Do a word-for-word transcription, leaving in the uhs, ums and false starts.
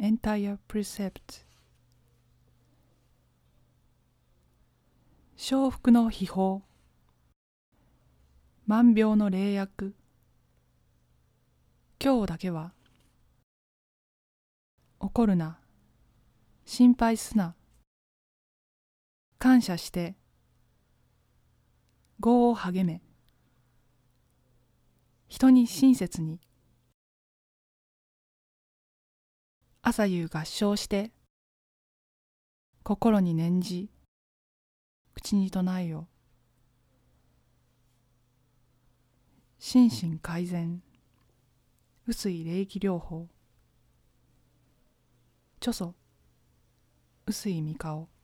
entire precept。承服の秘法、万病の霊薬。今日だけは怒るな、心配すな、感謝して業を励め、人に親切に、朝夕合唱して心に念じ口に唱えよ。心身改善、雨水霊気療法。著祖、臼井美香夫。